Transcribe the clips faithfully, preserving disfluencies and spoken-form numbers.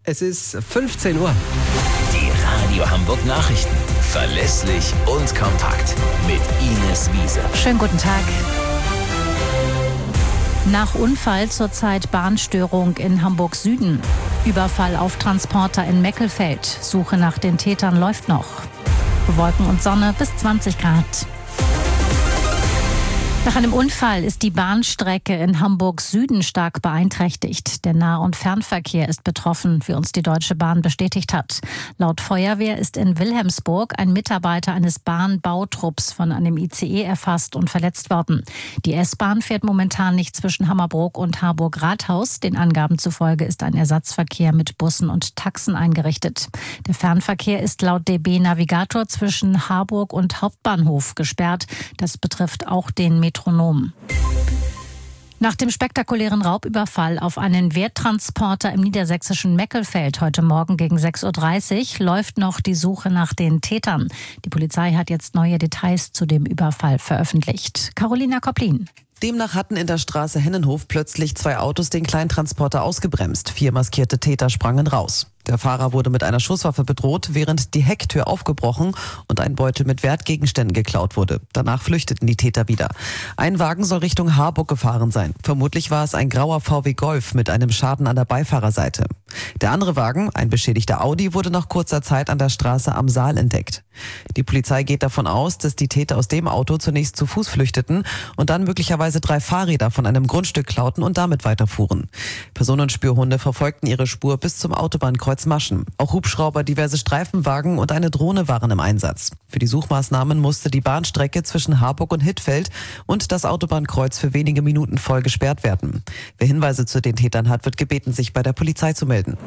Es ist fünfzehn Uhr. Die Radio Hamburg Nachrichten. Verlässlich und kompakt. Mit Ines Wiese. Schönen guten Tag. Nach Unfall zurzeit Bahnstörung in Hamburg Süden. Überfall auf Transporter in Meckelfeld. Suche nach den Tätern läuft noch. Wolken und Sonne bis zwanzig Grad. Nach einem Unfall ist die Bahnstrecke in Hamburg Süden stark beeinträchtigt. Der Nah- und Fernverkehr ist betroffen, wie uns die Deutsche Bahn bestätigt hat. Laut Feuerwehr ist in Wilhelmsburg ein Mitarbeiter eines Bahnbautrupps von einem I C E erfasst und verletzt worden. Die S-Bahn fährt momentan nicht zwischen Hammerbrook und Harburg-Rathaus. Den Angaben zufolge ist ein Ersatzverkehr mit Bussen und Taxen eingerichtet. Der Fernverkehr ist laut D B Navigator zwischen Harburg und Hauptbahnhof gesperrt. Das betrifft auch den Metronom. Nach dem spektakulären Raubüberfall auf einen Werttransporter im niedersächsischen Meckelfeld heute Morgen gegen sechs Uhr dreißig läuft noch die Suche nach den Tätern. Die Polizei hat jetzt neue Details zu dem Überfall veröffentlicht. Carolina Kopplin. Demnach hatten in der Straße Hennenhof plötzlich zwei Autos den Kleintransporter ausgebremst. Vier maskierte Täter sprangen raus. Der Fahrer wurde mit einer Schusswaffe bedroht, während die Hecktür aufgebrochen und ein Beutel mit Wertgegenständen geklaut wurde. Danach flüchteten die Täter wieder. Ein Wagen soll Richtung Harburg gefahren sein. Vermutlich war es ein grauer V W Golf mit einem Schaden an der Beifahrerseite. Der andere Wagen, ein beschädigter Audi, wurde nach kurzer Zeit an der Straße am Saal entdeckt. Die Polizei geht davon aus, dass die Täter aus dem Auto zunächst zu Fuß flüchteten und dann möglicherweise drei Fahrräder von einem Grundstück klauten und damit weiterfuhren. Personenspürhunde verfolgten ihre Spur bis zum Autobahnkreuz Maschen. Auch Hubschrauber, diverse Streifenwagen und eine Drohne waren im Einsatz. Für die Suchmaßnahmen musste die Bahnstrecke zwischen Harburg und Hittfeld und das Autobahnkreuz für wenige Minuten voll gesperrt werden. Wer Hinweise zu den Tätern hat, wird gebeten, sich bei der Polizei zu melden.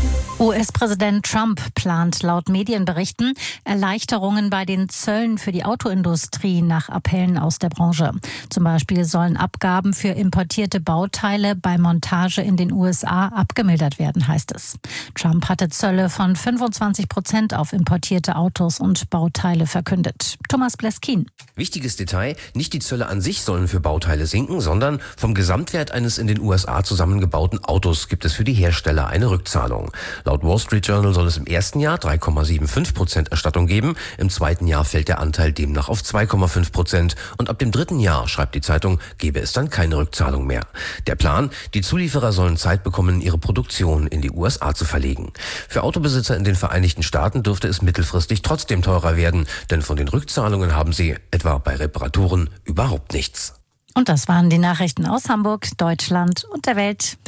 U S-Präsident Trump plant laut Medienberichten Erleichterungen bei den Zöllen für die Autoindustrie nach Appellen aus der Branche. Zum Beispiel sollen Abgaben für importierte Bauteile bei Montage in den U S A abgemildert werden, heißt es. Trump hatte Zölle von fünfundzwanzig Prozent auf importierte Autos und Bauteile verkündet. Thomas Bleskin. Wichtiges Detail, nicht die Zölle an sich sollen für Bauteile sinken, sondern vom Gesamtwert eines in den U S A zusammengebauten Autos gibt es für die Hersteller eine Rückzahlung. Laut Wall Street Journal soll es im ersten Jahr drei Komma fünfundsiebzig Prozent Erstattung geben. Im zweiten Jahr fällt der Anteil demnach auf zwei Komma fünf Prozent. Und ab dem dritten Jahr, schreibt die Zeitung, gebe es dann keine Rückzahlung mehr. Der Plan, die Zulieferer sollen Zeit bekommen, ihre Produktion in die U S A zu verlegen. Für Autobesitzer in den Vereinigten Staaten dürfte es mittelfristig trotzdem teurer werden, denn von den Rückzahlungen haben sie, etwa bei Reparaturen, überhaupt nichts. Und das waren die Nachrichten aus Hamburg, Deutschland und der Welt.